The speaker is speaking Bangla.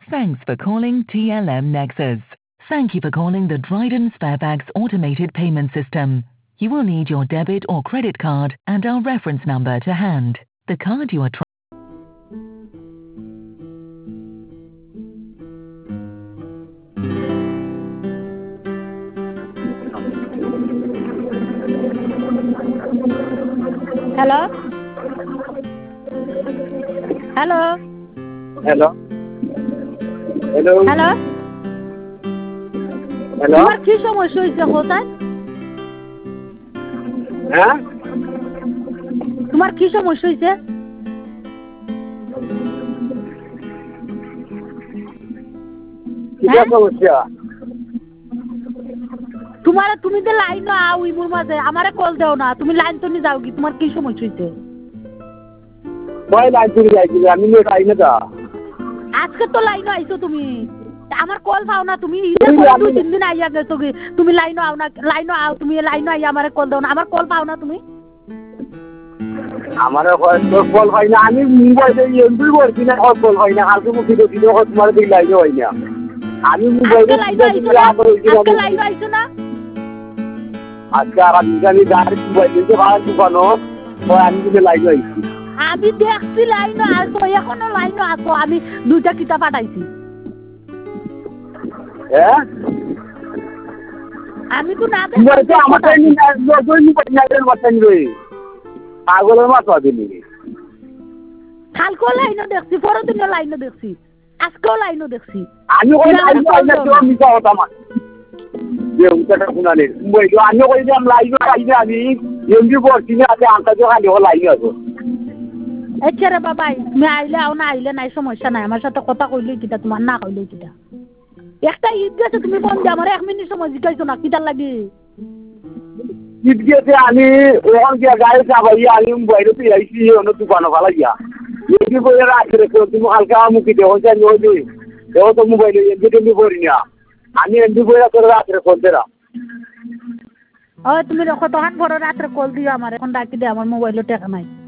Thanks for calling TLM Nexus. Thank you for calling the Dryden Sparebags automated payment system. You will need your debit or credit card and our reference number to hand. The card you are trying. Hello? Hello? Hello? Hello? Hello? Hello? তোমার কি সমস্যা হয়েছে কোথায়? হ্যাঁ? তোমার কি সমস্যা হয়েছে? কিটা সমস্যা? তুমি তো লাইন আও ইমুর মাঝে আমারে কল দাও না তুমি লাইন তো নি যাও কি তোমার কি সমস্যা হয়েছে? কয় লাইন চলে যাইছিল আমি নিয়ে পাই না তা আজকে তো লাইন আইছো তুমি আমার কল পাও না তুমি ইদে করে 2-3 দিন আইয়া গেছো কি তুমি লাইন আও না লাইন আও তুমি লাইন আইয়া আমারে কল দাও না আমার কল পাও না তুমি আমার কল হয় না আমি মোবাইলে এমবি করছি না কল হয় না কালকে মুখে দেখি তো তোমার দিকে লাইন হয় না আমি মোবাইলে আজকে লাইন আইছো না আজকে আর আমি গাড়ি মোবাইলে যে ভাড়া দোকানো তো আমি কিন্তু লাইন আইছি আমি দেখছি লাইন আসো এখনো লাইন আসো আমি দুইটা কিতাব পাঠাইছি হ্যাঁ আমি তো না দেখছি আমার টাইম পাগলের মাথা দিলি কালকেও লাইনও দেখছি পরের দিনও লাইনও দেখছি আজকেও লাইনও দেখছি আমি ওই মিশা হতো আমার যে উঠাটা শুনালে আমি কই যে আমি লাইন পাইনি আমি এমনি করছি না আছে আনতে খালি ও লাইন আছে আচ্ছা রে বাবা তুমি আইলে আও না আইলে নাই সমস্যা নাই আমার সাথে কথা কইলেই কিটা তোমার না কইলেই কিটা একটা ঈদ গেছে তুমি ফোন দিয়ে আমার 1 মিনিট সময় জিজ্ঞাসা না কিটা লাগে ঈদ গেছে আমি ওখান গিয়া গাড়ি চাপাইয়া আমি বাইরে তো আইসি অন্য দোকানে ভালো গিয়া এমনি করে রাখি রেখে তুমি হালকা মুখি দেওয়া যায় নদী দেওয়া তো মোবাইলে এমনি টেমনি করি না আমি এমনি করে করে রাখি রেখে দেরা ও তুমি কতক্ষণ পরে রাত্রে কল দিও আমার এখন ডাকি দে আমার মোবাইলে টাকা নাই